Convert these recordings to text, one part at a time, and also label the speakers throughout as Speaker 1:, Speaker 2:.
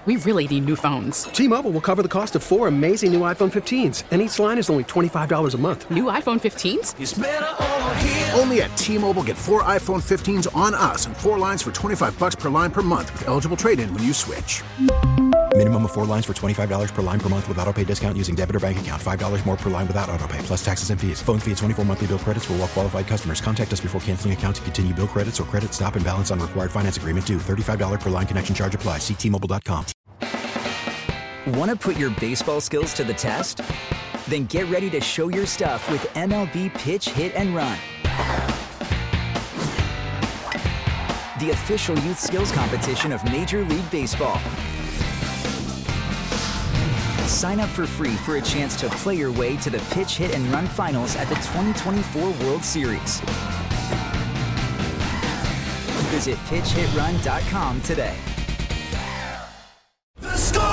Speaker 1: We really need new phones.
Speaker 2: T-Mobile will cover the cost of 4 amazing new iPhone 15s, and each line is only $25 a month.
Speaker 1: New iPhone 15s?
Speaker 3: It's better over here.
Speaker 4: Only at T-Mobile, get 4 iPhone 15s on us and 4 lines for $25 per line per month with eligible trade-in when you switch.
Speaker 5: Minimum of 4 lines for $25 per line per month with autopay discount using debit or bank account. $5 more per line without autopay, plus taxes and fees. Phone fee at 24 monthly bill credits for well-qualified customers. Contact us before canceling account to continue bill credits or credit stop and balance on required finance agreement due. $35 per line connection charge applies. See T-Mobile.com.
Speaker 6: Want to put your baseball skills to the test? Then get ready to show your stuff with MLB Pitch, Hit, and Run. The official youth skills competition of Major League Baseball. Sign up for free for a chance to play your way to the Pitch, Hit, and Run finals at the 2024 World Series. Visit pitchhitrun.com today.
Speaker 3: The Score!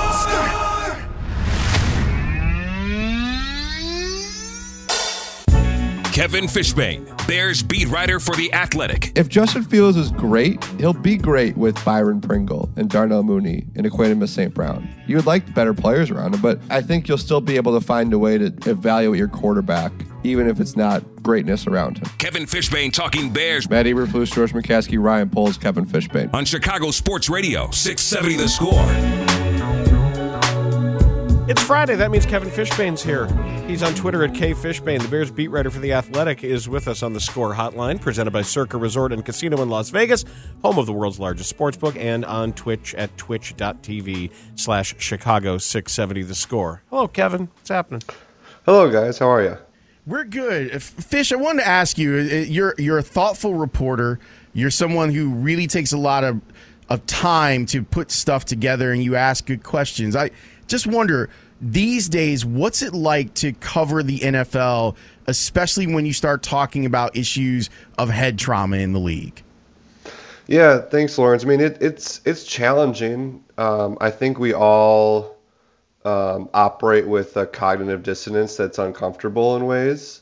Speaker 7: Kevin Fishbain, Bears beat writer for The Athletic.
Speaker 8: If Justin Fields is great, he'll be great with Byron Pringle and Darnell Mooney and Equanimous St. Brown. You would like better players around him, but I think you'll still be able to find a way to evaluate your quarterback, even if it's not greatness around him.
Speaker 7: Kevin Fishbain talking Bears.
Speaker 8: Matt Eberflus, George McCaskey, Ryan Poles, Kevin Fishbain.
Speaker 7: On Chicago Sports Radio, 670 The Score.
Speaker 9: It's Friday. That means Kevin Fishbain's here. He's on Twitter at KFishbain. The Bears beat writer for The Athletic is with us on the Score Hotline, presented by Circa Resort and Casino in Las Vegas, home of the world's largest sportsbook, and on Twitch at twitch.tv/Chicago670 The Score. Hello, Kevin. What's happening?
Speaker 10: Hello, guys. How are you?
Speaker 11: We're good. Fish, I wanted to ask you, you're a thoughtful reporter. You're someone who really takes a lot of time to put stuff together, and you ask good questions. I just wonder, these days, what's it like to cover the NFL, especially when you start talking about issues of head trauma in the league?
Speaker 10: Yeah, thanks, Lawrence. I mean, it's challenging. I think we all operate with a cognitive dissonance that's uncomfortable in ways.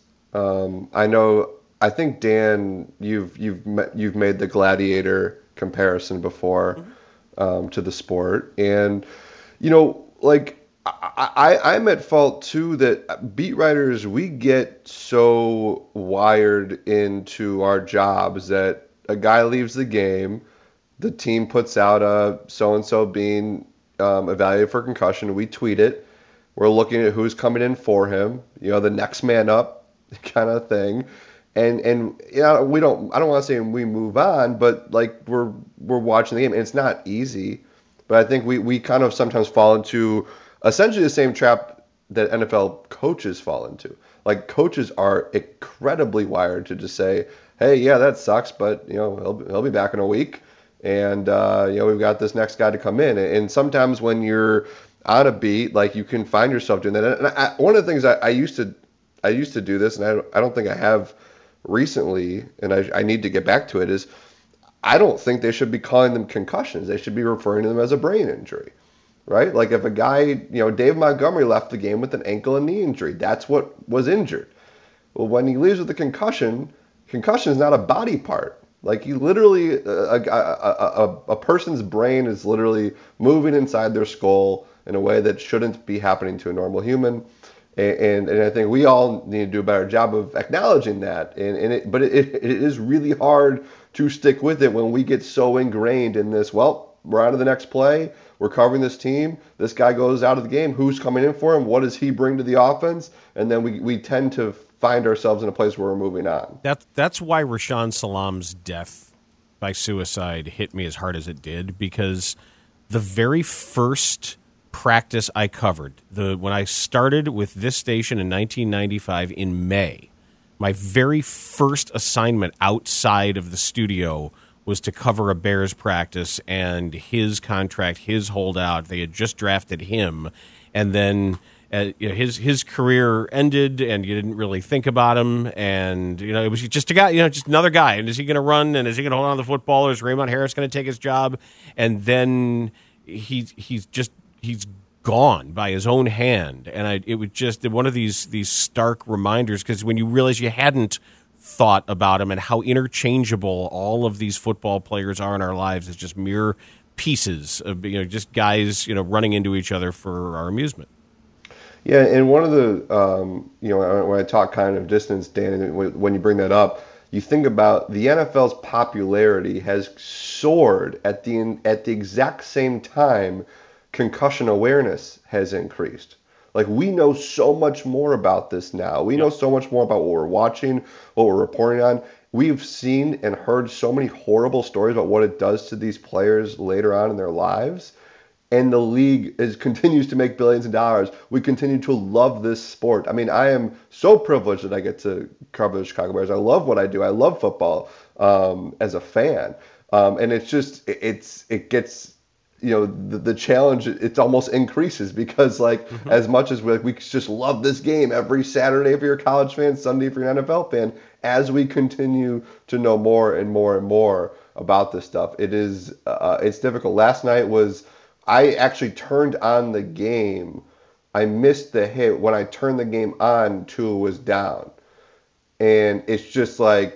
Speaker 10: I think, Dan, you've made the gladiator comparison before to the sport, and like I'm at fault too that beat writers, we get so wired into our jobs that a guy leaves the game, the team puts out a so-and-so being evaluated for concussion, we tweet it, we're looking at who's coming in for him, the next man up kind of thing. And I don't want to say we move on, but like we're watching the game, and it's not easy. But I think we kind of sometimes fall into essentially the same trap that NFL coaches fall into. Like, coaches are incredibly wired to just say, hey, yeah, that sucks, but he'll be back in a week, and we've got this next guy to come in. And sometimes when you're on a beat, like, you can find yourself doing that. And one of the things I used to do this, and I don't think I have recently, and I need to get back to it, is I don't think they should be calling them concussions. They should be referring to them as a brain injury, right? Like, if a guy, Dave Montgomery left the game with an ankle and knee injury, that's what was injured. Well, when he leaves with a concussion is not a body part. Like, you literally, a person's brain is literally moving inside their skull in a way that shouldn't be happening to a normal human. And I think we all need to do a better job of acknowledging that. But it is really hard to stick with it when we get so ingrained in this, well, we're on to the next play, we're covering this team, this guy goes out of the game, who's coming in for him, what does he bring to the offense? And then we tend to find ourselves in a place where we're moving on.
Speaker 9: That's why Rashaan Salam's death by suicide hit me as hard as it did, because the very first practice I covered, when I started with this station in 1995 in May, my very first assignment outside of the studio was to cover a Bears practice and his contract, his holdout. They had just drafted him, and then his career ended, and you didn't really think about him, and it was just a guy, just another guy. And is he going to run? And is he going to hold on to the football? Or is Raymond Harris going to take his job? And then he's gone by his own hand, and it was just one of these stark reminders, because when you realize you hadn't thought about him and how interchangeable all of these football players are in our lives as just mere pieces of just guys running into each other for our amusement.
Speaker 10: Yeah, and one of the when I talk cognitive dissonance, Dan, when you bring that up, you think about the NFL's popularity has soared at the exact same time concussion awareness has increased. Like, we know so much more about this now. We know so much more about what we're watching, what we're reporting on. We've seen and heard so many horrible stories about what it does to these players later on in their lives. And the league continues to make billions of dollars. We continue to love this sport. I mean, I am so privileged that I get to cover the Chicago Bears. I love what I do. I love football as a fan. And it's just, it gets, the challenge, it almost increases because, as much as we just love this game every Saturday if you're a college fan, Sunday if you're an NFL fan, as we continue to know more and more and more about this stuff, it's difficult. Last night I actually turned on the game. I missed the hit. When I turned the game on, Tua was down. And it's just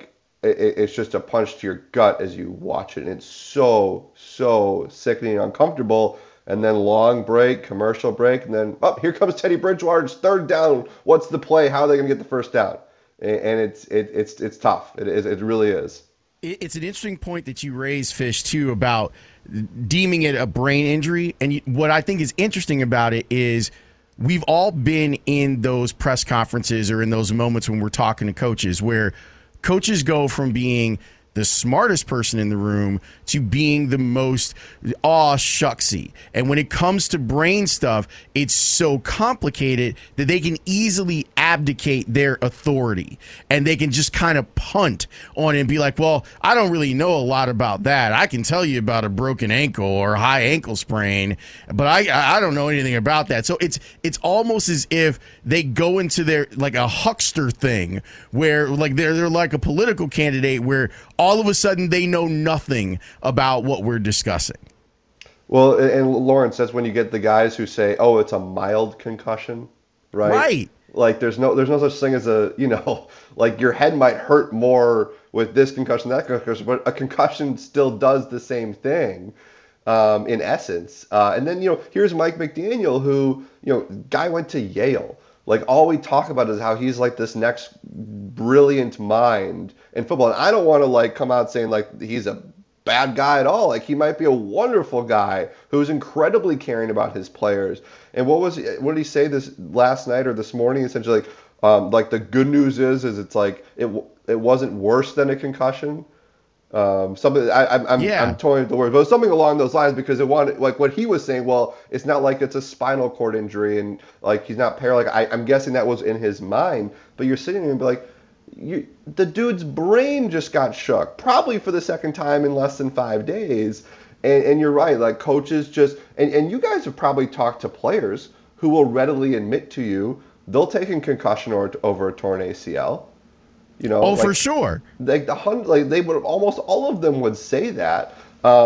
Speaker 10: it's just a punch to your gut as you watch it. And it's so, so sickening and uncomfortable. And then long break, commercial break, and then, here comes Teddy Bridgewater. It's third down. What's the play? How are they going to get the first down? And it's tough. It really is.
Speaker 11: It's an interesting point that you raise, Fish, too, about deeming it a brain injury. And what I think is interesting about it is we've all been in those press conferences or in those moments when we're talking to coaches where coaches go from being the smartest person in the room to being the most shucksy. And when it comes to brain stuff, it's so complicated that they can easily abdicate their authority and they can just kind of punt on it and be like, well, I don't really know a lot about that. I can tell you about a broken ankle or high ankle sprain, but I don't know anything about that. So it's almost as if they go into their like a huckster thing where like they're like a political candidate where all of a sudden they know nothing about what we're discussing.
Speaker 10: Well, and Lawrence, that's when you get the guys who say, "Oh, it's a mild concussion," right?
Speaker 11: Right.
Speaker 10: Like there's no such thing as like your head might hurt more with this concussion, that concussion, but a concussion still does the same thing in essence. And then here's Mike McDaniel, who guy went to Yale. Like all we talk about is how he's like this next brilliant mind in football. And I don't want to like come out saying like he's a bad guy at all. Like he might be a wonderful guy who's incredibly caring about his players. And what did he say this last night or this morning? Essentially, like the good news is it's like it wasn't worse than a concussion. Something I'm toying the word, but it was something along those lines because it wanted like what he was saying. Well, it's not like it's a spinal cord injury and like he's not paralyzed. I'm guessing that was in his mind. But you're sitting there and be like, the dude's brain just got shook, probably for the second time in less than 5 days. And you're right, like coaches just and you guys have probably talked to players who will readily admit to you they'll take a concussion over a torn ACL.
Speaker 11: For sure.
Speaker 10: Like they would almost all of them would say that,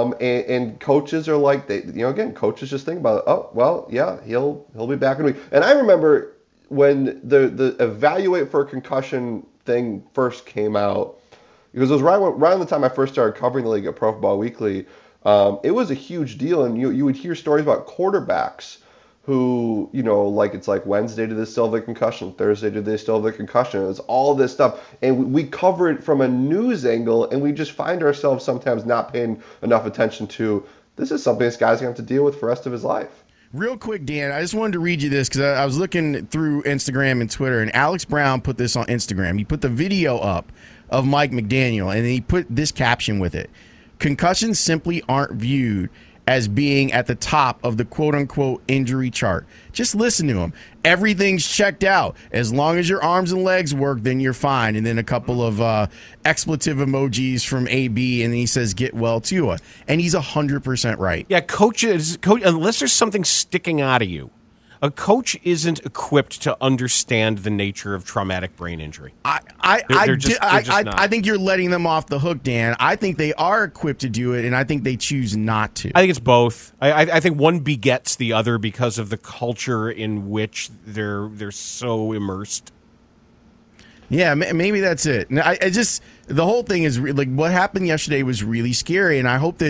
Speaker 10: and coaches are like again, coaches just think about it. Oh well, yeah, he'll be back in a week. And I remember when the evaluate for a concussion thing first came out, because it was right around the time I first started covering the league at Pro Football Weekly. It was a huge deal, and you would hear stories about quarterbacks who, like it's like Wednesday did they still have a concussion, Thursday did they still have a concussion. It was all this stuff. And we cover it from a news angle, and we just find ourselves sometimes not paying enough attention to this is something this guy's going to have to deal with for the rest of his life.
Speaker 11: Real quick, Dan, I just wanted to read you this because I was looking through Instagram and Twitter, and Alex Brown put this on Instagram. He put the video up of Mike McDaniel, and he put this caption with it. Concussions simply aren't viewed as being at the top of the quote-unquote injury chart. Just listen to him. Everything's checked out. As long as your arms and legs work, then you're fine. And then a couple of expletive emojis from AB, and then he says, get well, Tua. And he's 100% right.
Speaker 9: Yeah, coach, unless there's something sticking out of you, a coach isn't equipped to understand the nature of traumatic brain injury.
Speaker 11: I think you're letting them off the hook, Dan. I think they are equipped to do it, and I think they choose not to.
Speaker 9: I think it's both. I think one begets the other because of the culture in which they're so immersed.
Speaker 11: Yeah, maybe that's it. The whole thing is like what happened yesterday was really scary, and I hope that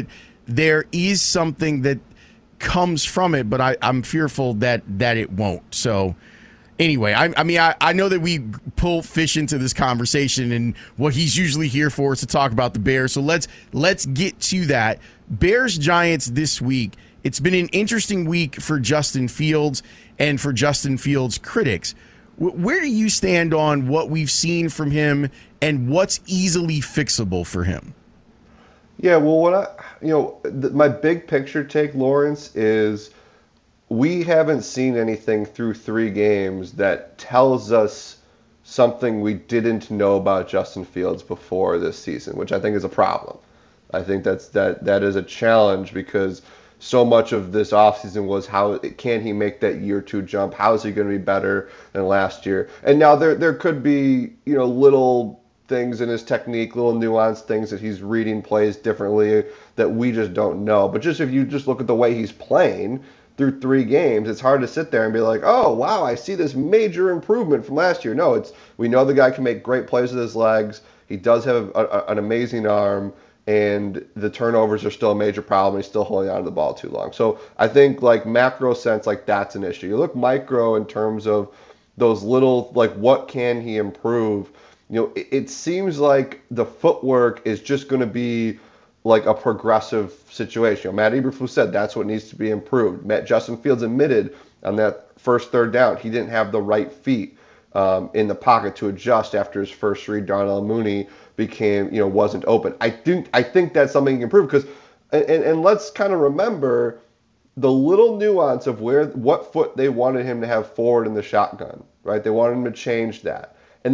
Speaker 11: there is something that comes from it, but I'm fearful that it won't. So anyway, I know that we pull Fish into this conversation, and what he's usually here for is to talk about the Bears. So let's get to that. Bears-Giants this week. It's been an interesting week for Justin Fields and for Justin Fields' critics. Where do you stand on what we've seen from him and what's easily fixable for him?
Speaker 10: Yeah, well, my big picture take, Lawrence, is we haven't seen anything through 3 games that tells us something we didn't know about Justin Fields before this season, which I think is a problem. I think that is a challenge because so much of this offseason was how can he make that year 2 jump? How is he going to be better than last year? And now there could be, little things in his technique, little nuanced things that he's reading plays differently that we just don't know. But just if you just look at the way he's playing through 3 games, it's hard to sit there and be like, oh, wow, I see this major improvement from last year. No, we know the guy can make great plays with his legs. He does have an amazing arm, and the turnovers are still a major problem. He's still holding on to the ball too long. So I think macro sense, that's an issue. You look micro in terms of those little, what can he improve? It seems like the footwork is just going to be a progressive situation. Matt Eberflus said that's what needs to be improved. Justin Fields admitted on that first 3rd down he didn't have the right feet in the pocket to adjust after his first read. Darnell Mooney wasn't open. I think that's something you can improve because, and let's kind of remember the little nuance of what foot they wanted him to have forward in the shotgun, right? They wanted him to change that, and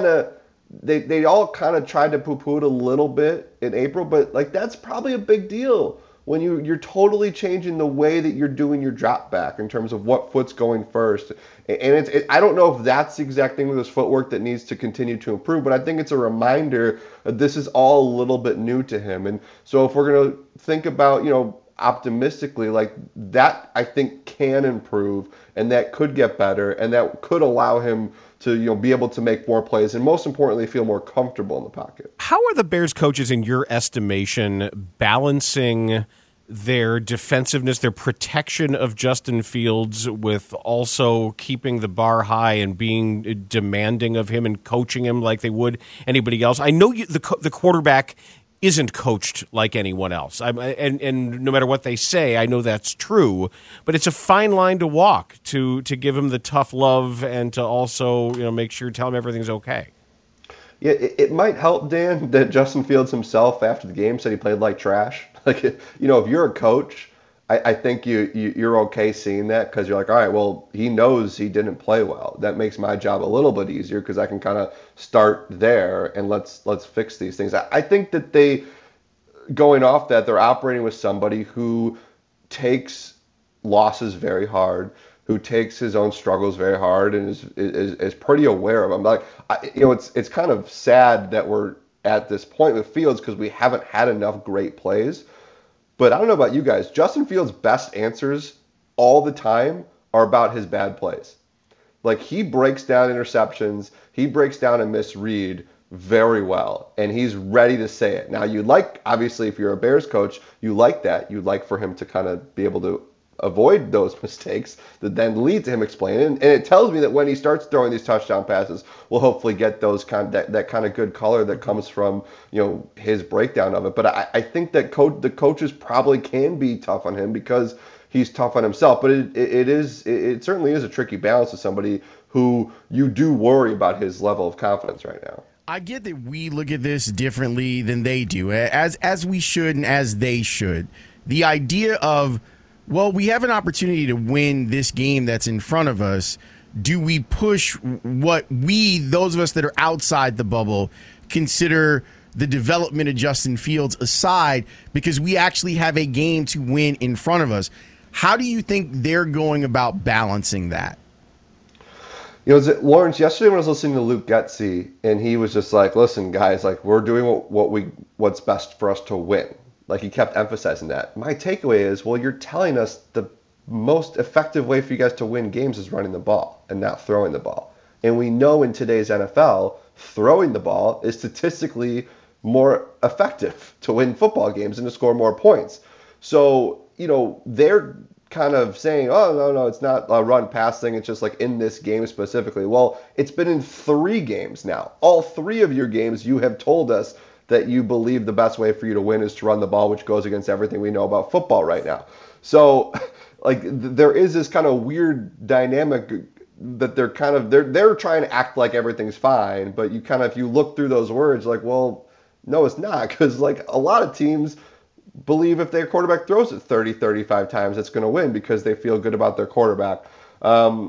Speaker 10: they all kind of tried to poo-poo it a little bit in April, but that's probably a big deal when you're totally changing the way that you're doing your drop back in terms of what foot's going first. And I don't know if that's the exact thing with his footwork that needs to continue to improve, but I think it's a reminder that this is all a little bit new to him. And so if we're going to think about, optimistically, that I think can improve and that could get better and that could allow him to be able to make more plays and most importantly feel more comfortable in the pocket.
Speaker 9: How are the Bears coaches, in your estimation, balancing their defensiveness, their protection of Justin Fields with also keeping the bar high and being demanding of him and coaching him like they would anybody else? I know the quarterback isn't coached like anyone else. And no matter what they say, I know that's true. But it's a fine line to walk to give him the tough love and to also make sure tell him everything's okay.
Speaker 10: Yeah, it might help, Dan, that Justin Fields himself after the game said he played like trash. If you're a coach, I think you're okay seeing that because you're like, all right, well, he knows he didn't play well. That makes my job a little bit easier because I can kind of start there and let's fix these things. I think that going off that, they're operating with somebody who takes losses very hard, who takes his own struggles very hard and is pretty aware of them. It's kind of sad that we're at this point with Fields because we haven't had enough great plays. But I don't know about you guys. Justin Fields' best answers all the time are about his bad plays. He breaks down interceptions. He breaks down a misread very well, and he's ready to say it. Now, obviously, if you're a Bears coach, you like that. You'd like for him to kind of be able to avoid those mistakes that then lead to him explaining. And it tells me that when he starts throwing these touchdown passes, we'll hopefully get those that kind of good color that comes from his breakdown of it. But I think that the coaches probably can be tough on him because he's tough on himself. But it certainly is a tricky balance with somebody who you do worry about his level of confidence right now.
Speaker 11: I get that we look at this differently than they do, as we should and as they should. The idea of, well, we have an opportunity to win this game that's in front of us. Do we push what those of us that are outside the bubble, consider the development of Justin Fields aside because we actually have a game to win in front of us? How do you think they're going about balancing that?
Speaker 10: Lawrence, yesterday when I was listening to Luke Getsy, and he was just like, listen, guys, we're doing what's best for us to win. He kept emphasizing that. My takeaway is, well, you're telling us the most effective way for you guys to win games is running the ball and not throwing the ball. And we know in today's NFL, throwing the ball is statistically more effective to win football games and to score more points. So, they're kind of saying, oh, no, it's not a run pass thing. It's just like in this game specifically. Well, it's been in 3 games now. All 3 of your games, you have told us that you believe the best way for you to win is to run the ball, which goes against everything we know about football right now. So, like, there is this kind of weird dynamic that they're trying to act like everything's fine, but if you look through those words, like, well, no, it's not, because like a lot of teams believe if their quarterback throws it 30, 35 times, it's going to win because they feel good about their quarterback. I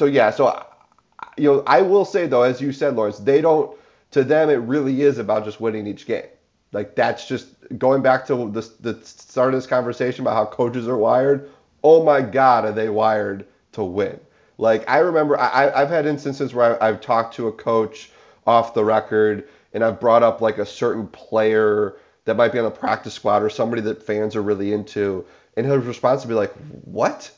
Speaker 10: will say though, as you said, Lawrence, to them, it really is about just winning each game. Like, that's just going back to the start of this conversation about how coaches are wired. Oh my God, are they wired to win? Like, I remember I've had instances where I've talked to a coach off the record and I've brought up like a certain player that might be on the practice squad or somebody that fans are really into. And his response would be like, what?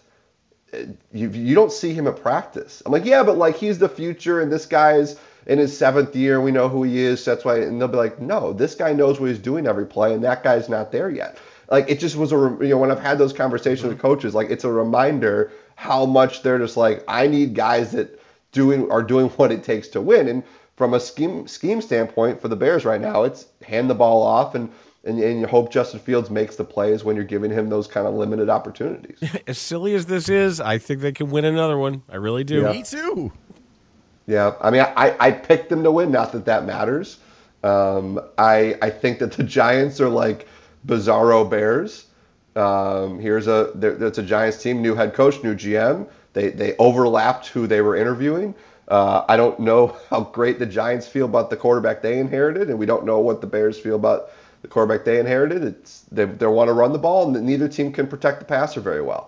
Speaker 10: You don't see him at practice. I'm like, yeah, but like he's the future and this guy's in his 7th year. We know who he is. So that's why. And they'll be like, no, this guy knows what he's doing every play and that guy's not there yet. Like, it just was when I've had those conversations with coaches, like it's a reminder how much they're just like, I need guys that are doing what it takes to win. And from a scheme standpoint for the Bears right now, it's hand the ball off and you hope Justin Fields makes the plays when you're giving him those kind of limited opportunities.
Speaker 9: As silly as this is, I think they can win another one. I really do.
Speaker 11: Yeah. Me too.
Speaker 10: Yeah, I mean, I picked them to win. Not that matters. I think that the Giants are like bizarro Bears. That's a Giants team, new head coach, new GM. They overlapped who they were interviewing. I don't know how great the Giants feel about the quarterback they inherited, and we don't know what the Bears feel about the quarterback they inherited. They want to run the ball, and neither team can protect the passer very well.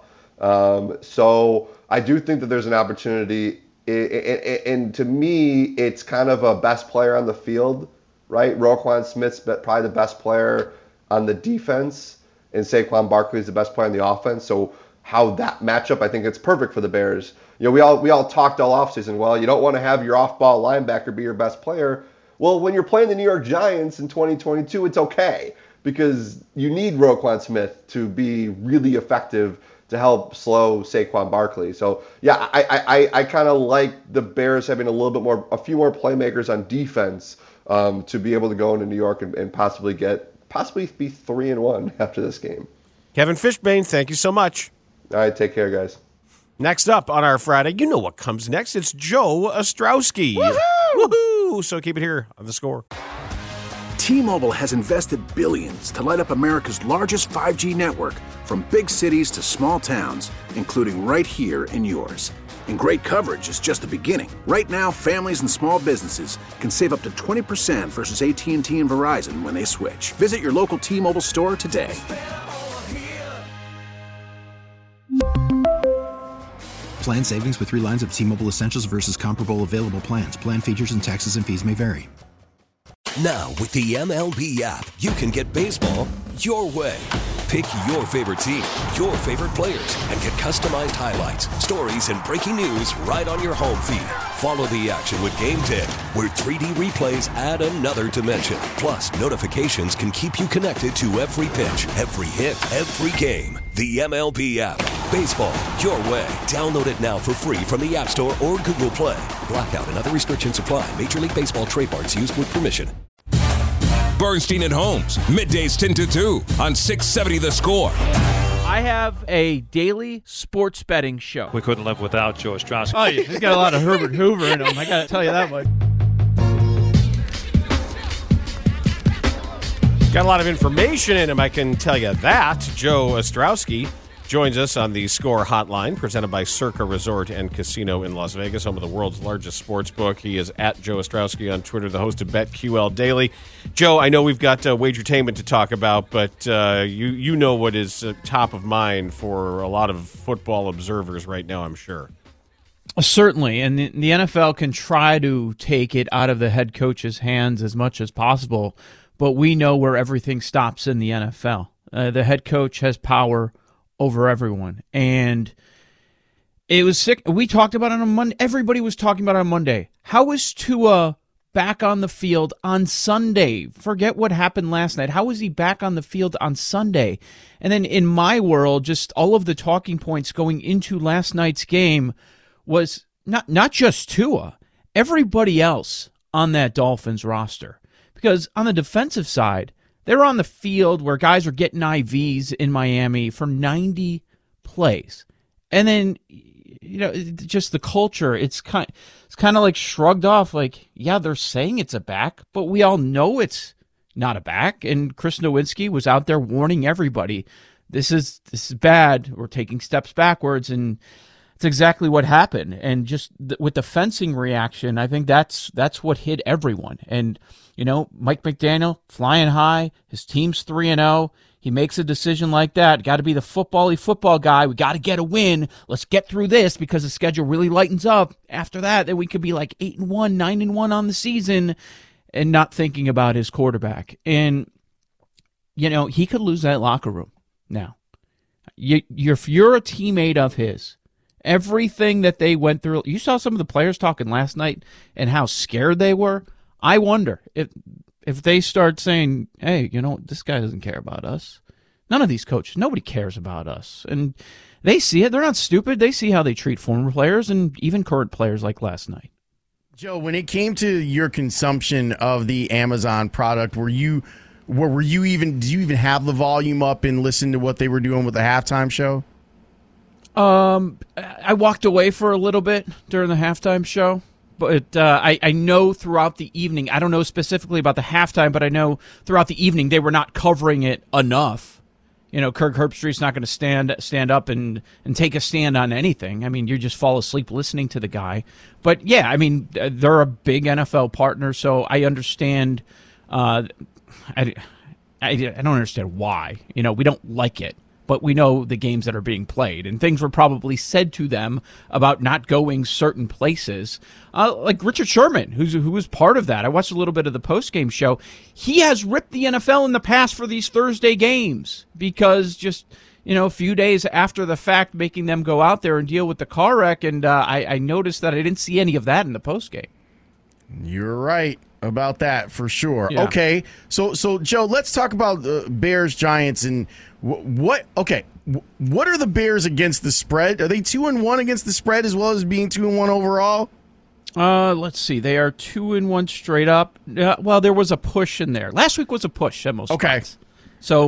Speaker 10: So I do think that there's an opportunity, and to me, it's kind of a best player on the field, right? Roquan Smith's probably the best player on the defense, and Saquon Barkley is the best player on the offense. So how that matchup, I think it's perfect for the Bears. We all talked all offseason, well, you don't want to have your off-ball linebacker be your best player. Well, when you're playing the New York Giants in 2022, it's okay because you need Roquan Smith to be really effective to help slow Saquon Barkley. So, yeah, I kind of like the Bears having a few more playmakers on defense to be able to go into New York and possibly be 3-1 after this game.
Speaker 9: Kevin Fishbane, thank you so much.
Speaker 10: All right, take care, guys.
Speaker 9: Next up on our Friday, you know what comes next. It's Joe Ostrowski.
Speaker 11: Woohoo!
Speaker 9: Woohoo! So keep it here on The Score.
Speaker 4: T-Mobile has invested billions to light up America's largest 5G network, from big cities to small towns, including right here in yours. And great coverage is just the beginning. Right now, families and small businesses can save up to 20% versus AT&T and Verizon when they switch. Visit your local T-Mobile store today.
Speaker 5: Plan savings with 3 lines of T-Mobile Essentials versus comparable available plans. Plan features and taxes and fees may vary.
Speaker 7: Now, with the MLB app, you can get baseball your way. Pick your favorite team, your favorite players, and get customized highlights, stories, and breaking news right on your home feed. Follow the action with Game 10, where 3D replays add another dimension. Plus, notifications can keep you connected to every pitch, every hit, every game. The MLB app. Baseball your way. Download it now for free from the App Store or Google Play. Blackout and other restrictions apply. Major League Baseball trademarks used with permission. Bernstein and Holmes, middays 10 to 2 on 670 The Score.
Speaker 3: I have a daily sports betting show.
Speaker 12: We couldn't live without Joe Ostrowski.
Speaker 3: Oh, yeah, he's got a lot of Herbert Hoover in him. I got to tell you that much.
Speaker 9: Got a lot of information in him, I can tell you that. Joe Ostrowski joins us on the Score Hotline, presented by Circa Resort and Casino in Las Vegas, home of the world's largest sports book. He is at Joe Ostrowski on Twitter, the host of BetQL Daily. Joe, I know we've got wagertainment to talk about, but you know what is top of mind for a lot of football observers right now, I'm sure.
Speaker 3: Certainly, and the NFL can try to take it out of the head coach's hands as much as possible, but we know where everything stops in the NFL. The head coach has power over everyone. And it was sick. We talked about it on Monday. Everybody was talking about it on Monday. How is Tua back on the field on Sunday? Forget what happened last night. How is he back on the field on Sunday? And then in my world, just all of the talking points going into last night's game was not just Tua, everybody else on that Dolphins roster. Because on the defensive side, they were on the field where guys were getting IVs in Miami for 90 plays. And then, just the culture, it's kind of like shrugged off, like, yeah, they're saying it's a back, but we all know it's not a back. And Chris Nowinski was out there warning everybody, this is bad. We're taking steps backwards, and it's exactly what happened. And just with the fencing reaction, I think that's what hit everyone. And Mike McDaniel flying high, his team's 3-0. He makes a decision like that. Got to be the football guy. We got to get a win. Let's get through this because the schedule really lightens up. After that, then we could be like 8-1, 9-1 on the season, and not thinking about his quarterback. And he could lose that locker room now. If you're a teammate of his, everything that they went through, you saw some of the players talking last night and how scared they were. I wonder if they start saying, hey, this guy doesn't care about us. None of these coaches, nobody cares about us. And they see it. They're not stupid. They see how they treat former players and even current players like last night.
Speaker 11: Joe, when it came to your consumption of the Amazon product, did you even have the volume up and listen to what they were doing with the halftime show?
Speaker 3: I walked away for a little bit during the halftime show. But I know throughout the evening, I don't know specifically about the halftime, but I know throughout the evening they were not covering it enough. Kirk Herbstreit's not going to stand up and take a stand on anything. I mean, you just fall asleep listening to the guy. But, yeah, I mean, they're a big NFL partner, so I understand. I don't understand why. We don't like it. But we know the games that are being played, and things were probably said to them about not going certain places. Like Richard Sherman, who was part of that. I watched a little bit of the post-game show. He has ripped the NFL in the past for these Thursday games because just, a few days after the fact, making them go out there and deal with the car wreck, and I noticed that I didn't see any of that in the post-game.
Speaker 11: You're right about that for sure.
Speaker 3: Yeah.
Speaker 11: Okay, so Joe, let's talk about Bears Giants and what are the Bears against the spread? Are they 2-1 against the spread as well as being 2-1 overall?
Speaker 3: Let's see. They are 2-1 straight up. Well, there was a push in there. Last week was a push at most spots. So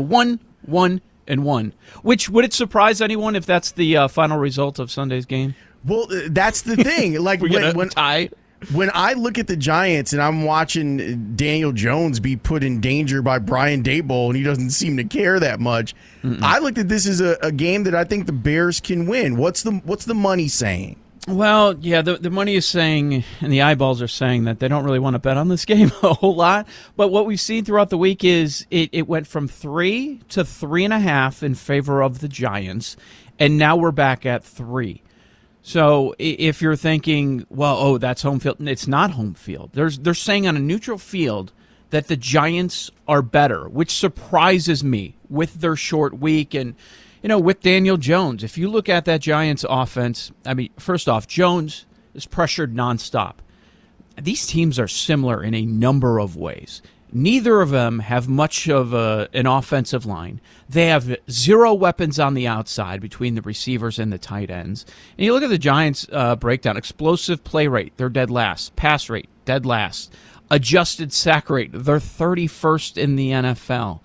Speaker 3: 1-1-1. Which would it surprise anyone if that's the final result of Sunday's game?
Speaker 11: Well, that's the thing. Like when
Speaker 3: tie.
Speaker 11: When I look at the Giants and I'm watching Daniel Jones be put in danger by Brian Daboll and he doesn't seem to care that much, I looked at this as a game that I think the Bears can win. What's the money saying?
Speaker 3: Well, yeah, the money is saying, and the eyeballs are saying that they don't really want to bet on this game a whole lot. But what we've seen throughout the week is it went from 3 to 3.5 in favor of the Giants, and now we're back at 3. So if you're thinking, well, that's home field, it's not home field. They're saying on a neutral field that the Giants are better, which surprises me with their short week and, with Daniel Jones. If you look at that Giants offense, I mean, first off, Jones is pressured nonstop. These teams are similar in a number of ways. Neither of them have much of an offensive line. They have 0 weapons on the outside between the receivers and the tight ends. And you look at the Giants' breakdown. Explosive play rate, they're dead last. Pass rate, dead last. Adjusted sack rate, they're 31st in the NFL.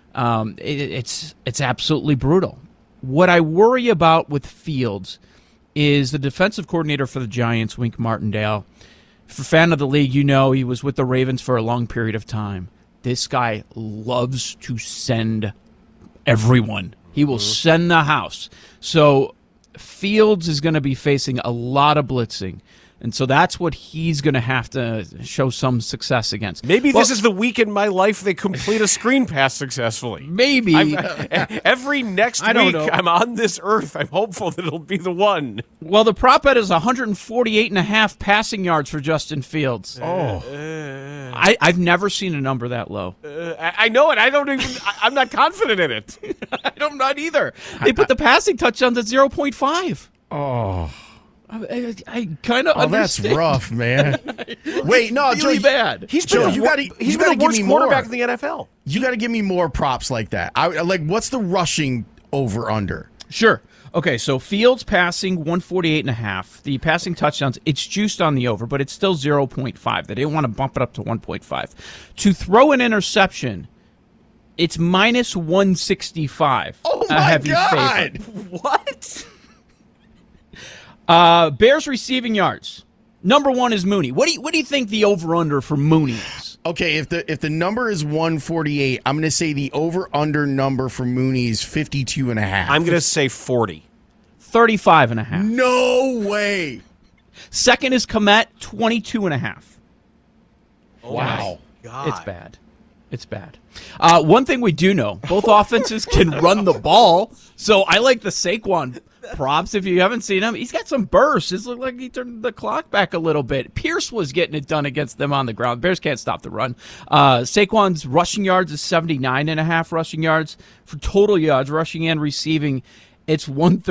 Speaker 3: It's absolutely brutal. What I worry about with Fields is the defensive coordinator for the Giants, Wink Martindale. For a fan of the league, he was with the Ravens for a long period of time. This guy loves to send everyone. He will send the house. So Fields is going to be facing a lot of blitzing. And so that's what he's going to have to show some success against.
Speaker 9: Maybe this is the week in my life they complete a screen pass successfully.
Speaker 3: Maybe.
Speaker 9: Every next week I'm on this earth, I'm hopeful that it'll be the one.
Speaker 3: Well, the prop bet is 148.5 passing yards for Justin Fields. I've never seen a number that low.
Speaker 9: I know it. I'm not confident in it.
Speaker 3: I'm not either. They put the passing touchdowns at 0.5.
Speaker 11: Oh.
Speaker 3: I kind of
Speaker 11: understand. That's rough, man. Wait, no,
Speaker 3: really
Speaker 11: Joe,
Speaker 3: bad.
Speaker 9: He's been the worst quarterback in the NFL.
Speaker 11: You got to give me more props like that. What's the rushing over-under?
Speaker 3: Sure. Okay, so Fields passing 148.5. The passing touchdowns, it's juiced on the over, but it's still 0.5. They didn't want to bump it up to 1.5. To throw an interception, it's minus 165.
Speaker 11: Oh, my God.
Speaker 3: Favorite. What? Bears receiving yards. Number one is Mooney. What do you think the over-under for Mooney is?
Speaker 11: Okay, if the number is 148, I'm going to say the over-under number for Mooney is 52.5.
Speaker 9: I'm going to say 40.
Speaker 3: 35.5.
Speaker 11: No way.
Speaker 3: Second is Komet, 22.5.
Speaker 11: Wow.
Speaker 9: God.
Speaker 3: It's bad. It's bad. One thing we do know, both offenses can run the ball, so I like the Saquon props. If you haven't seen him, he's got some bursts. It looks like he turned the clock back a little bit. Pierce was getting it done against them on the ground. Bears can't stop the run. Saquon's rushing yards is 79.5 rushing yards. For total yards, rushing and receiving, it's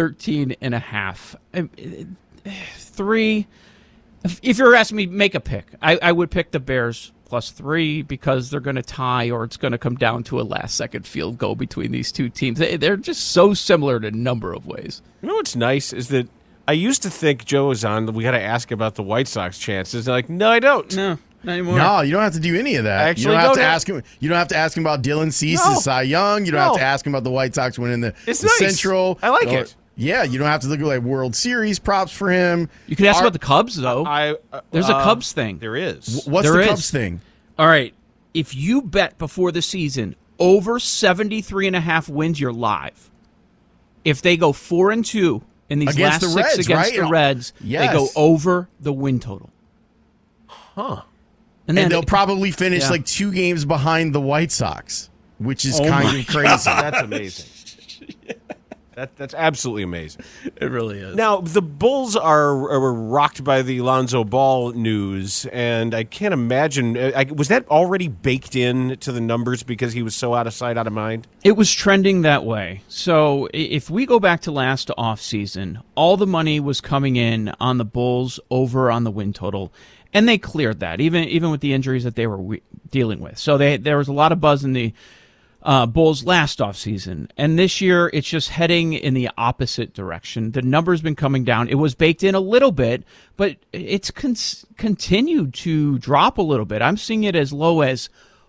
Speaker 3: 113.5. 3. If you're asking me, make a pick. I would pick the Bears +3 because they're going to tie, or it's going to come down to a last-second field goal between these two teams. They're just so similar in a number of ways.
Speaker 9: You know what's nice is that I used to think Joe was on. We got to ask about the White Sox chances. Like, no, I don't.
Speaker 3: No, not anymore.
Speaker 11: No, you don't have to do any of that. You don't have to ask him. You don't have to ask him about Dylan Cease's Cy Young. You don't have to ask him about the White Sox winning the Central.
Speaker 9: I like it.
Speaker 11: Yeah, you don't have to look at World Series props for him.
Speaker 3: You can ask about the Cubs, though. There's a Cubs thing.
Speaker 9: There is.
Speaker 11: What's the Cubs thing?
Speaker 3: All right. If you bet before the season over 73.5 wins, you're live. If they go 4-2 in these
Speaker 11: against
Speaker 3: last
Speaker 11: the
Speaker 3: six
Speaker 11: Reds,
Speaker 3: against the Reds, they go over the win total.
Speaker 9: Huh.
Speaker 11: And they'll probably finish 2 games behind the White Sox, which is kind of crazy.
Speaker 9: That's amazing. That's absolutely amazing.
Speaker 3: It really is.
Speaker 9: Now, the Bulls are rocked by the Lonzo Ball news, and I can't imagine. Was that already baked in to the numbers because he was so out of sight, out of mind?
Speaker 3: It was trending that way. So if we go back to last offseason, all the money was coming in on the Bulls over on the win total, and they cleared that, even with the injuries that they were dealing with. So there was a lot of buzz in the Bulls last offseason. And this year, it's just heading in the opposite direction. The number's been coming down. It was baked in a little bit, but it's continued to drop a little bit. I'm seeing it as low as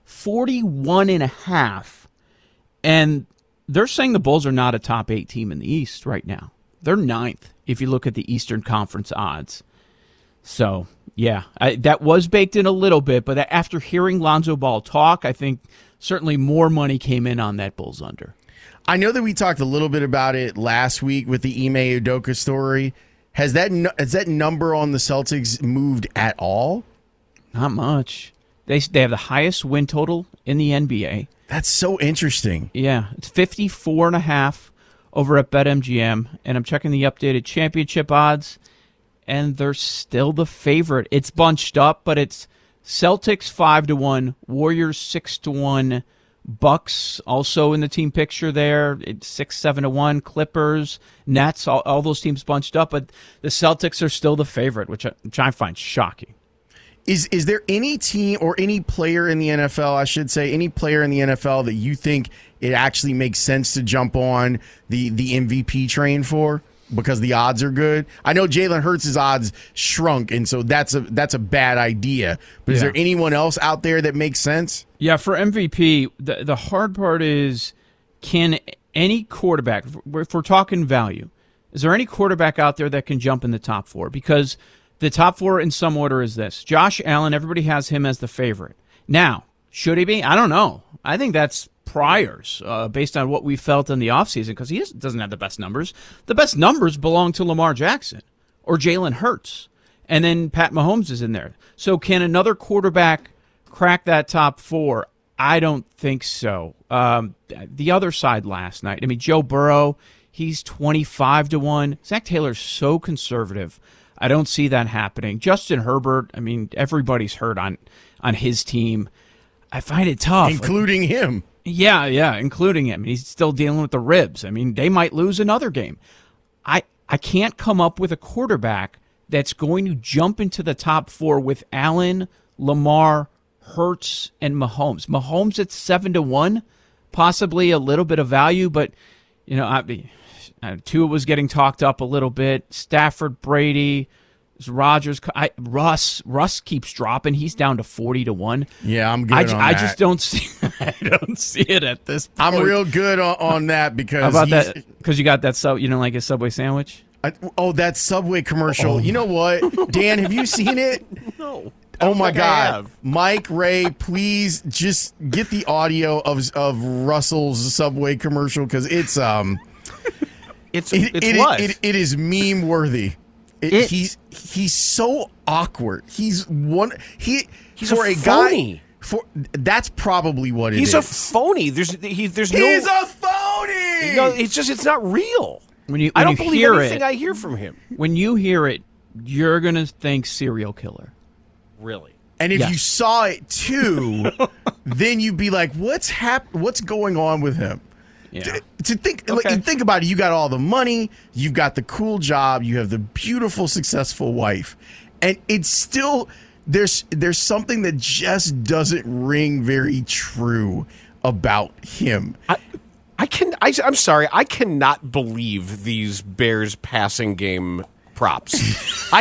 Speaker 3: 41.5. And they're saying the Bulls are not a top 8 team in the East right now. They're 9th if you look at the Eastern Conference odds. So, yeah, that was baked in a little bit, but after hearing Lonzo Ball talk, I think certainly more money came in on that Bulls under.
Speaker 11: I know that we talked a little bit about it last week with the Ime Udoka story. Has that number on the Celtics moved at all?
Speaker 3: Not much. They have the highest win total in the NBA.
Speaker 11: That's so interesting.
Speaker 3: Yeah, it's 54.5 over at BetMGM, and I'm checking the updated championship odds, and they're still the favorite. It's bunched up, but it's Celtics 5-1, Warriors 6-1, Bucks also in the team picture there. It's 6-7-1, Clippers, Nets, all those teams bunched up, but the Celtics are still the favorite, which I find shocking.
Speaker 11: Is there any team or any player in the NFL, I should say, any player in the NFL that you think it actually makes sense to jump on the MVP train for? Because the odds are good. I know Jalen Hurts' odds shrunk, and so that's a bad idea. But is there anyone else out there that makes sense?
Speaker 3: Yeah, for MVP, the hard part is, can any quarterback, if we're talking value, is there any quarterback out there that can jump in the top 4? Because the top 4 in some order is this. Josh Allen, everybody has him as the favorite. Now, should he be? I don't know. I think that's priors based on what we felt in the offseason because he doesn't have the best numbers. The best numbers belong to Lamar Jackson or Jalen Hurts. And then Pat Mahomes is in there. So can another quarterback crack that top 4? I don't think so. The other side last night, I mean, Joe Burrow, he's 25-1. Zach Taylor's so conservative. I don't see that happening. Justin Herbert, I mean, everybody's hurt on his team. I find it tough.
Speaker 11: Including him. Yeah,
Speaker 3: including him. He's still dealing with the ribs. I mean, they might lose another game. I can't come up with a quarterback that's going to jump into the top 4 with Allen, Lamar, Hurts, and Mahomes. Mahomes at 7-1, possibly a little bit of value, but Tua was getting talked up a little bit. Stafford, Brady, Rodgers, Russ keeps dropping. He's down to 40-1.
Speaker 11: Yeah, I'm good on that.
Speaker 3: I just don't see. I don't see it at this point.
Speaker 11: I'm real good on that because
Speaker 3: how about that? Because you got that like a Subway sandwich.
Speaker 11: That Subway commercial. Oh. You know what, Dan? Have you seen it?
Speaker 9: No.
Speaker 11: Oh my God, Mike Ray! Please just get the audio of Russell's Subway commercial because it's what? It is meme worthy. He's so awkward. He's for
Speaker 9: a phony.
Speaker 11: That's probably what it is.
Speaker 9: He's a phony. He's
Speaker 11: a phony.
Speaker 9: No, it's not real.
Speaker 3: I don't
Speaker 9: believe anything I hear from him.
Speaker 3: When you hear it, you're gonna think serial killer.
Speaker 9: Really?
Speaker 11: And if you saw it too, then you'd be like, "What's going on with him?"
Speaker 3: Yeah.
Speaker 11: Think about it. You got all the money, you've got the cool job, you have the beautiful, successful wife, and it's still there's something that just doesn't ring very true about him.
Speaker 9: I'm sorry. I cannot believe these Bears passing game props. I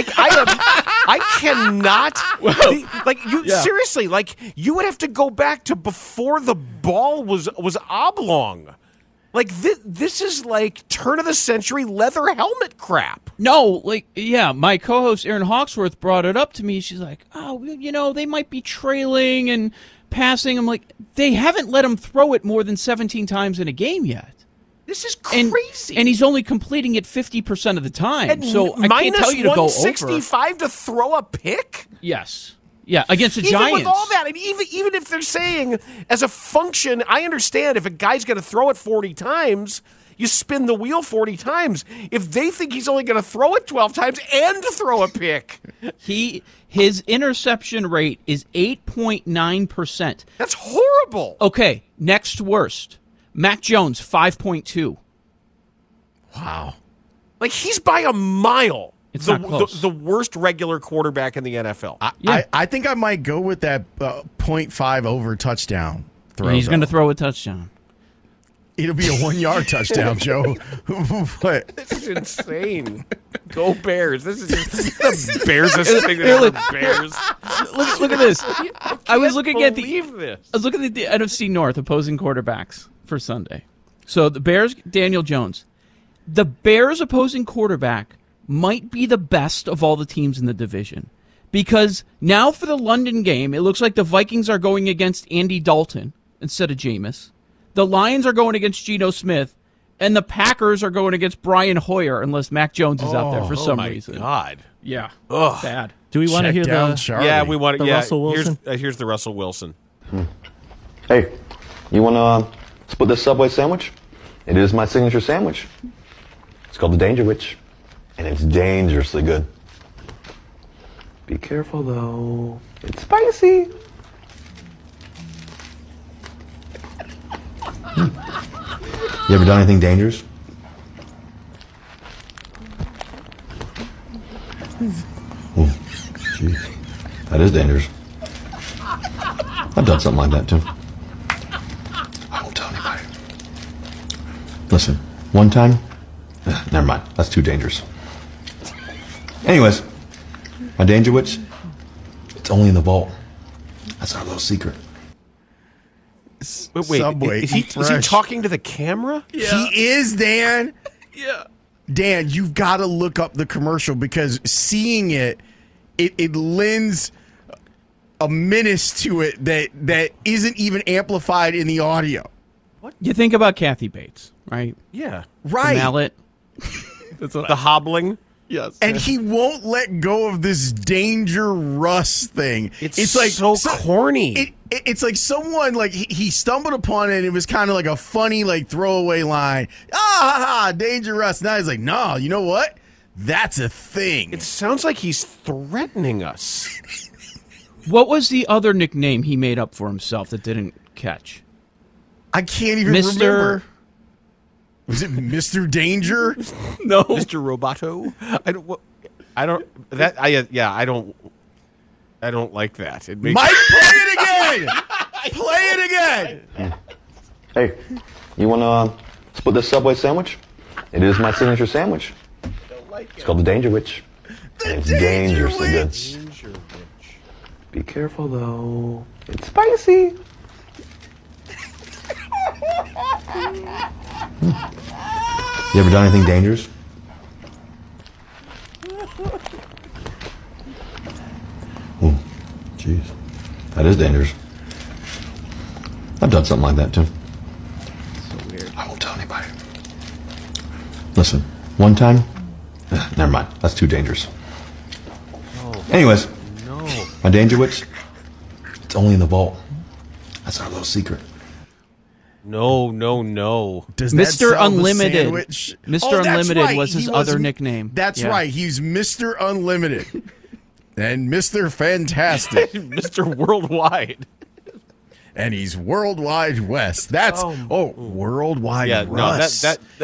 Speaker 9: cannot. Seriously, like you would have to go back to before the ball was oblong. Like this is like turn of the century leather helmet crap.
Speaker 3: No, my co-host Erin Hawksworth brought it up to me. She's like, "Oh, they might be trailing and passing." I'm like, "They haven't let him throw it more than 17 times in a game yet."
Speaker 9: This is crazy.
Speaker 3: And he's only completing it 50% of the time. So I can't tell you to go over.
Speaker 9: -165 to throw a pick?
Speaker 3: Yes. Yeah, against the Giants.
Speaker 9: Even with all that, and even if they're saying as a function, I understand if a guy's going to throw it 40 times, you spin the wheel 40 times. If they think he's only going to throw it 12 times and throw a pick.
Speaker 3: His interception rate is 8.9%.
Speaker 9: That's horrible.
Speaker 3: Okay, next worst. Mac Jones, 5.2.
Speaker 11: Wow.
Speaker 9: Like, he's by a mile.
Speaker 3: It's not close.
Speaker 9: The worst regular quarterback in the NFL.
Speaker 11: I think I might go with that 0.5 over touchdown throw.
Speaker 3: He's going to throw a touchdown.
Speaker 11: It'll be a 1-yard touchdown, Joe. What?
Speaker 9: This is insane. Go Bears. This is the Bears thing that Bears.
Speaker 3: Look at this. I was looking at the
Speaker 9: this.
Speaker 3: NFC North opposing quarterbacks for Sunday. So the Bears, Daniel Jones. The Bears opposing quarterback might be the best of all the teams in the division. Because now for the London game, it looks like the Vikings are going against Andy Dalton instead of Jameis. The Lions are going against Geno Smith, and the Packers are going against Brian Hoyer unless Mac Jones is out there for some reason.
Speaker 9: Oh, my God.
Speaker 3: Yeah.
Speaker 9: Ugh.
Speaker 3: Bad.
Speaker 12: Do we want to hear
Speaker 11: Charlie.
Speaker 9: Yeah, we want to. Yeah,
Speaker 12: Russell Wilson?
Speaker 9: Here's the Russell Wilson.
Speaker 13: Hey, you want to split this Subway sandwich? It is my signature sandwich. It's called the Danger Witch, and it's dangerously good. Be careful, though. It's spicy. You ever done anything dangerous? Oh, jeez. That is dangerous. I've done something like that, too. I won't tell anybody. Listen, one time... never mind. That's too dangerous. Anyways, my Danger Witch, it's only in the vault. That's our little secret.
Speaker 9: Wait,
Speaker 11: Subway,
Speaker 9: is he talking to the camera?
Speaker 11: Yeah. He is, Dan.
Speaker 9: Yeah.
Speaker 11: Dan, you've got to look up the commercial because seeing it lends a menace to it that isn't even amplified in the audio.
Speaker 3: What? You think about Kathy Bates, right?
Speaker 9: Yeah.
Speaker 11: Right.
Speaker 3: The mallet.
Speaker 9: The hobbling.
Speaker 3: Yes.
Speaker 11: And he won't let go of this Danger Russ thing.
Speaker 9: It's like so corny.
Speaker 11: It's like someone like he stumbled upon it and it was kind of like a funny like throwaway line. Danger Russ. Now he's like, no, you know what? That's a thing.
Speaker 9: It sounds like he's threatening us.
Speaker 3: What was the other nickname he made up for himself that didn't catch?
Speaker 11: I can't even remember. Was it Mr. Danger?
Speaker 3: No.
Speaker 9: Mr. Roboto? I don't like that. It makes
Speaker 11: Mike, play it again! Play it again!
Speaker 13: Hey, you want to split this Subway sandwich? It is my signature sandwich. It's called the Danger Witch. And it's dangerously good. Be careful, though. It's spicy. You ever done anything dangerous? Oh, jeez. That is dangerous. I've done something like that, too.
Speaker 3: So weird.
Speaker 13: I won't tell anybody. Listen, one time... never mind. That's too dangerous. Anyways, my Danger Witch, it's only in the vault. That's our little secret.
Speaker 9: No.
Speaker 11: Does that
Speaker 3: Mr.
Speaker 11: sell the
Speaker 3: Unlimited.
Speaker 11: sandwich?
Speaker 3: Mr. Unlimited
Speaker 11: right.
Speaker 3: was his other nickname.
Speaker 11: That's
Speaker 3: Yeah.
Speaker 11: right. He's Mr. Unlimited. And Mr. Fantastic.
Speaker 9: Mr. Worldwide.
Speaker 11: And he's Worldwide West. That's Worldwide Russ.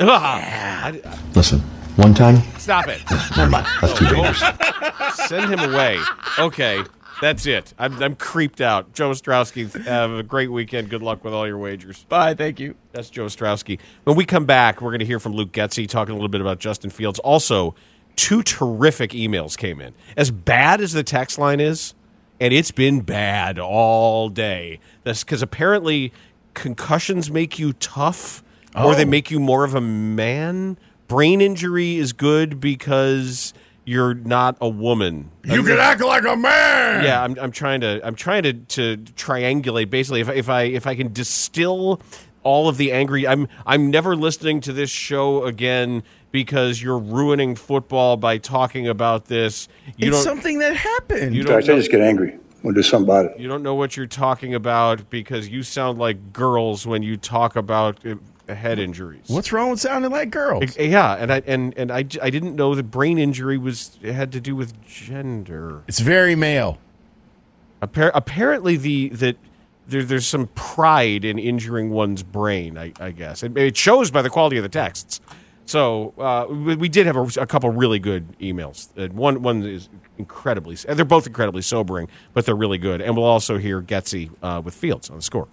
Speaker 13: Listen, one time...
Speaker 9: Stop it.
Speaker 13: Never mind. That's too dangerous.
Speaker 9: Send him away. Okay, that's it. I'm creeped out. Joe Ostrowski, have a great weekend. Good luck with all your wagers.
Speaker 3: Bye, thank you.
Speaker 9: That's Joe Ostrowski. When we come back, we're going to hear from Luke Getsy talking a little bit about Justin Fields. Also, 2 terrific emails came in. As bad as the text line is, and it's been bad all day. That's because apparently concussions make you tough, or they make you more of a man. Brain injury is good because you're not a woman.
Speaker 11: You can act like a man.
Speaker 9: Yeah, I'm trying to triangulate. Basically, if I can distill all of the angry, I'm never listening to this show again because you're ruining football by talking about this.
Speaker 11: It's something that happened.
Speaker 9: You don't
Speaker 12: I just get angry. We'll do something about it.
Speaker 9: You don't know what you're talking about because you sound like girls when you talk about head injuries.
Speaker 11: What's wrong with sounding like girls?
Speaker 9: Yeah, and I didn't know that brain injury had to do with gender.
Speaker 11: It's very male.
Speaker 9: Apparently, there's some pride in injuring one's brain. I guess it shows by the quality of the texts. So we did have a couple really good emails. One is incredibly. They're both incredibly sobering, but they're really good. And we'll also hear Getsy with Fields on the score.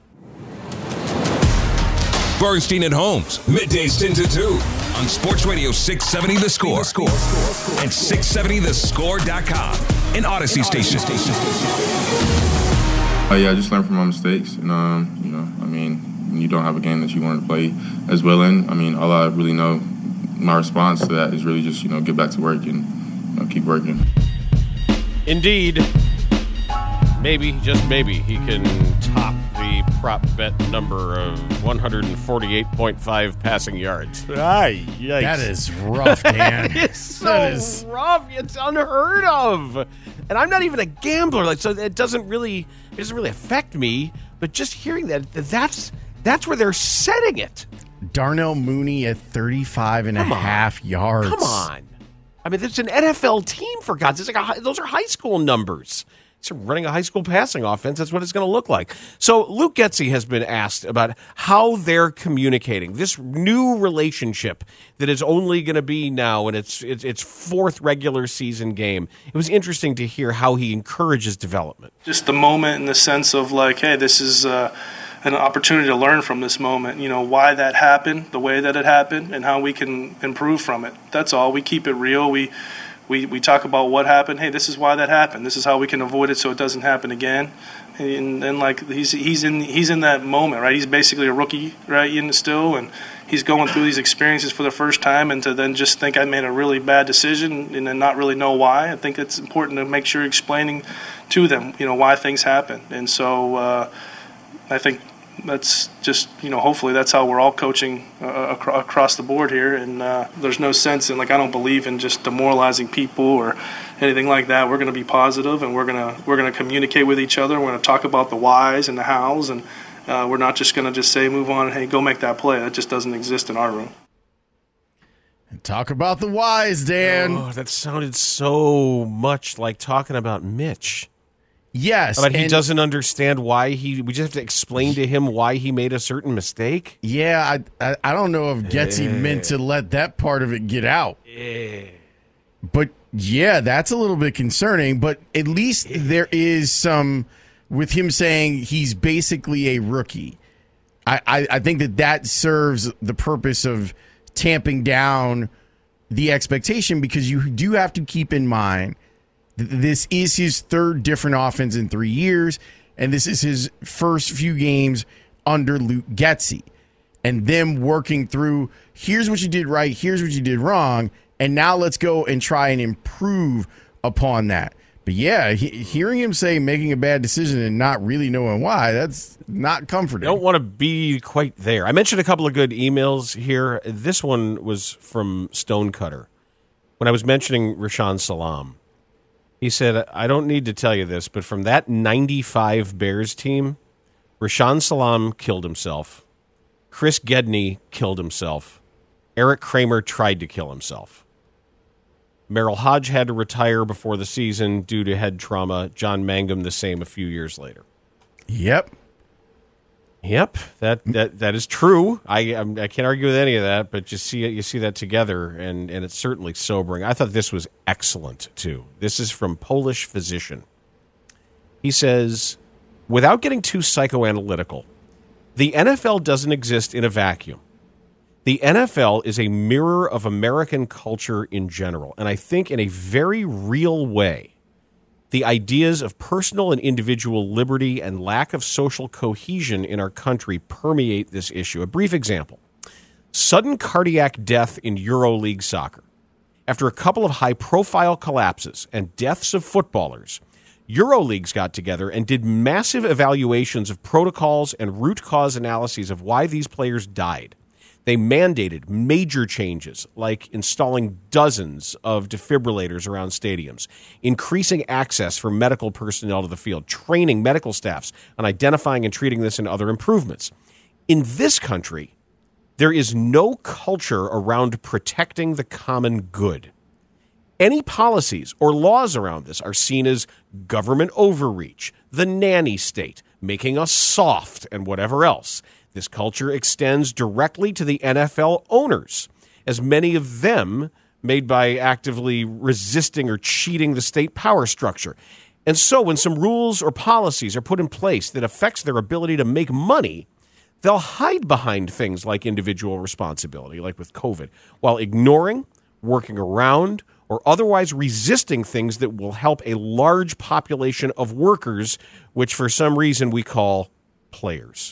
Speaker 7: Bernstein and Holmes, middays 10 to 2 on Sports Radio 670 The Score and 670thescore.com, an Odyssey station.
Speaker 14: Yeah, I just learn from my mistakes. And, when you don't have a game that you want to play as well in, all I really know, my response to that is really just, get back to work and keep working.
Speaker 9: Indeed. Maybe, just maybe, he can top the prop bet number of 148.5 passing yards. Yikes.
Speaker 11: That is rough, Dan.
Speaker 9: It's so rough. It's unheard of. And I'm not even a gambler, so it doesn't really affect me. But just hearing that's where they're setting it.
Speaker 11: Darnell Mooney at 35 and a half yards.
Speaker 9: Come on. It's an NFL team, for God's sake. Those are high school numbers. It's running a high school passing offense. That's what it's going to look like. So Luke Getsy has been asked about how they're communicating this new relationship that is only going to be now in its fourth regular season game. It was interesting to hear how he encourages development.
Speaker 15: Just the moment in the sense of like, hey, this is an opportunity to learn from this moment. Why that happened, the way that it happened, and how we can improve from it. That's all. We keep it real. We talk about what happened. Hey, this is why that happened. This is how we can avoid it so it doesn't happen again. And like he's in that moment, right? He's basically a rookie, right? Still, and he's going through these experiences for the first time, and to then just think I made a really bad decision and then not really know why. I think it's important to make sure you're explaining to them, why things happen. And so I think that's just, hopefully that's how we're all coaching across the board here. And there's no sense in, I don't believe in just demoralizing people or anything like that. We're going to be positive, and we're going to communicate with each other. We're going to talk about the whys and the hows, and we're not just going to just say, move on, hey, go make that play. That just doesn't exist in our room.
Speaker 11: Talk about the whys, Dan.
Speaker 9: Oh, that sounded so much like talking about Mitch.
Speaker 11: Yes.
Speaker 9: But he doesn't understand why we just have to explain to him why he made a certain mistake?
Speaker 11: Yeah, I don't know if Getsy meant to let that part of it get out. But yeah, that's a little bit concerning. But at least there is some, with him saying he's basically a rookie. I think that serves the purpose of tamping down the expectation, because you do have to keep in mind that this is his third different offense in 3 years, and this is his first few games under Luke Getsy. And them working through, here's what you did right, here's what you did wrong, and now let's go and try and improve upon that. But yeah, hearing him say making a bad decision and not really knowing why, that's not comforting.
Speaker 9: I don't want to be quite there. I mentioned a couple of good emails here. This one was from Stonecutter. When I was mentioning Rashaan Salam, he said, I don't need to tell you this, but from that 95 Bears team, Rashaan Salam killed himself. Chris Gedney killed himself. Eric Kramer tried to kill himself. Merrill Hodge had to retire before the season due to head trauma. John Mangum the same a few years later.
Speaker 11: Yep,
Speaker 9: that is true. I can't argue with any of that, but you see that together, and it's certainly sobering. I thought this was excellent too. This is from Polish Physician. He says, without getting too psychoanalytical, the NFL doesn't exist in a vacuum. The NFL is a mirror of American culture in general, and I think in a very real way, the ideas of personal and individual liberty and lack of social cohesion in our country permeate this issue. A brief example: sudden cardiac death in EuroLeague soccer. After a couple of high-profile collapses and deaths of footballers, EuroLeagues got together and did massive evaluations of protocols and root cause analyses of why these players died. They mandated major changes, like installing dozens of defibrillators around stadiums, increasing access for medical personnel to the field, training medical staffs on identifying and treating this, and other improvements. In this country, there is no culture around protecting the common good. Any policies or laws around this are seen as government overreach, the nanny state, making us soft, and whatever else. This culture extends directly to the NFL owners, as many of them made by actively resisting or cheating the state power structure. And so when some rules or policies are put in place that affects their ability to make money, they'll hide behind things like individual responsibility, like with COVID, while ignoring, working around, or otherwise resisting things that will help a large population of workers, which for some reason we call players.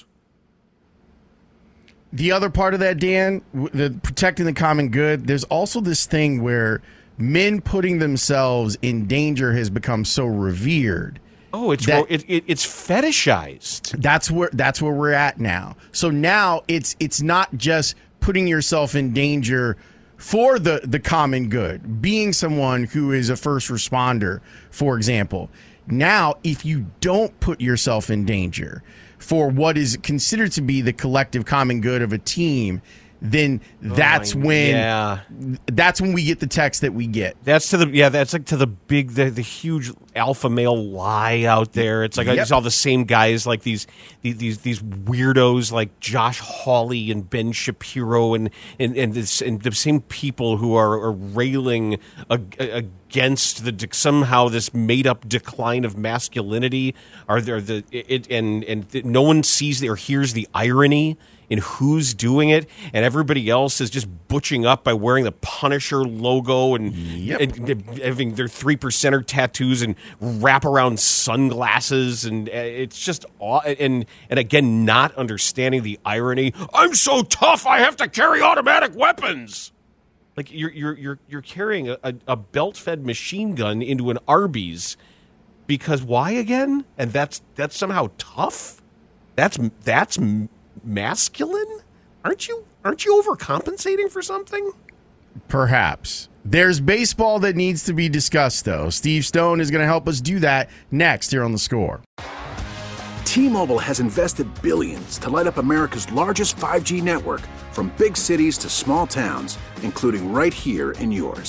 Speaker 11: The other part of that, Dan, the protecting the common good, there's also this thing where men putting themselves in danger has become so revered.
Speaker 9: Oh, it's fetishized.
Speaker 11: That's where we're at now. So now it's not just putting yourself in danger for the common good, being someone who is a first responder, for example. Now, if you don't put yourself in danger for what is considered to be the collective common good of a team, then that's when we get the text that we get.
Speaker 9: That's like to the big, the huge alpha male lie out there. It's like it's all the same guys, like these weirdos like Josh Hawley and Ben Shapiro and the same people who are railing against somehow this made up decline of masculinity. Are there no one sees or hears the irony in who's doing it, and everybody else is just butching up by wearing the Punisher logo and having their 3%er tattoos and wraparound sunglasses, and it's just and again not understanding the irony. I'm so tough, I have to carry automatic weapons. Like you're carrying a belt-fed machine gun into an Arby's because why again? And that's somehow tough. That's masculine? Aren't you overcompensating for something?
Speaker 11: Perhaps. There's baseball that needs to be discussed, though. Steve Stone is going to help us do that next here on The Score.
Speaker 4: T-Mobile has invested billions to light up America's largest 5G network, from big cities to small towns, including right here in yours.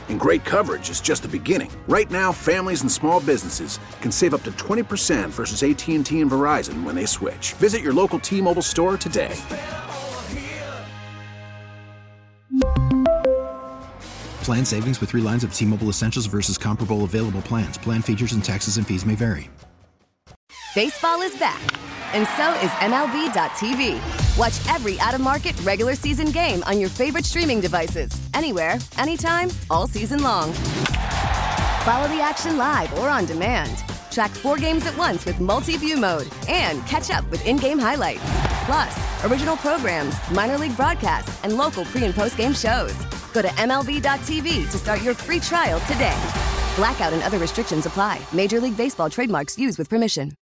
Speaker 4: And great coverage is just the beginning. Right now, families and small businesses can save up to 20% versus AT&T and Verizon when they switch. Visit your local T-Mobile store today.
Speaker 5: Plan savings with 3 lines of T-Mobile Essentials versus comparable available plans. Plan features and taxes and fees may vary.
Speaker 16: Baseball is back, and so is MLB.tv. Watch every out-of-market regular season game on your favorite streaming devices, anywhere, anytime, all season long. Follow the action live or on demand. Track 4 games at once with multi-view mode and catch up with in-game highlights. Plus, original programs, minor league broadcasts, and local pre- and post-game shows. Go to MLB.tv to start your free trial today. Blackout and other restrictions apply. Major League Baseball trademarks used with permission.